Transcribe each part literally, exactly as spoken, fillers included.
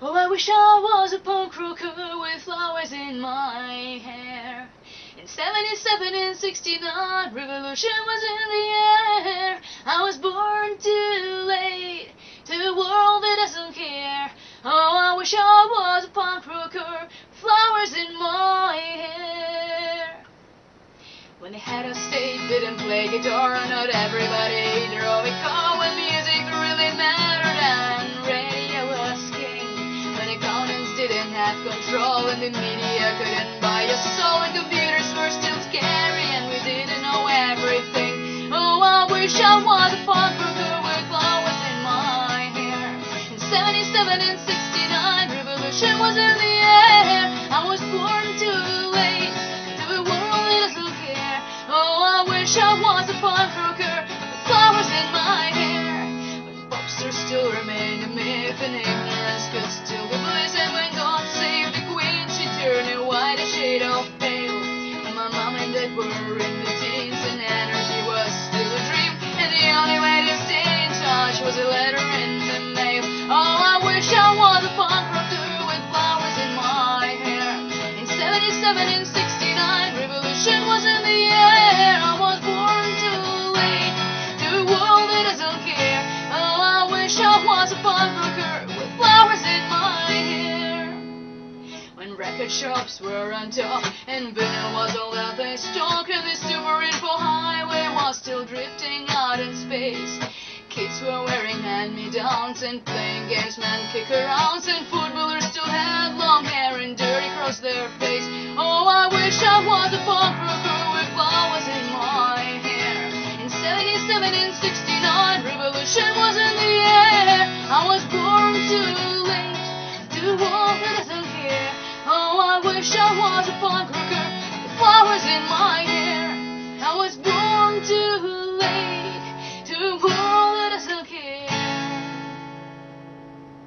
Oh, I wish I was a punk rocker with flowers in my hair. In seventy-seven and sixty-nine, revolution was in the air. I was born too late to a world that doesn't care. Oh, I wish I was a punk rocker, flowers in my hair. When they had us tape, didn't play guitar, not everybody drove a car. When music really mattered and radio was king. When accountants didn't have control and the media couldn't buy your soul, and computers were still scary and we didn't know everything. Oh, I wish I was a punk rocker with flowers in my hair. In seventy-seven and sixty-nine, revolution was in the air. I was born too late to a world that doesn't care. Oh, I wish I was a punk rocker with flowers in my hair. When popstars still remain a myth and ignorance could still be bliss, and when God saved the Queen, she turned a white a shade of pale. When my mom and dad were in the teens and energy was still a dream, and the only way to stay in touch was a letter in the mail. Oh, I wish I was a punk rocker with flowers in my hair. In seventy-seven and sixty-nine, revolution was in the air. I was born too late to a world that doesn't care. Oh, I wish I was a punk rocker with flowers in my hair. When record shops were on top and vinyl was all that they stock, and the super info highway was still drifting out in space. Kids were wearing hand-me-downs and playing games, man kick-arounds, and footballers still had long hair and dirt across their face. Oh, I wish I was a punk rocker with flowers in my hair. In seventy-seven and sixty-nine, revolution was in the air. I was born too late to a world that doesn't care. Oh, I wish I was a punk rocker with flowers in my hair. I was born too late to a world that doesn't care.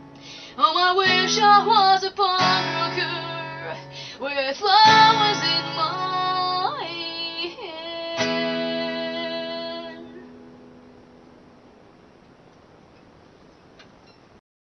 Oh, I wish I was a punk rocker with flowers in my hair.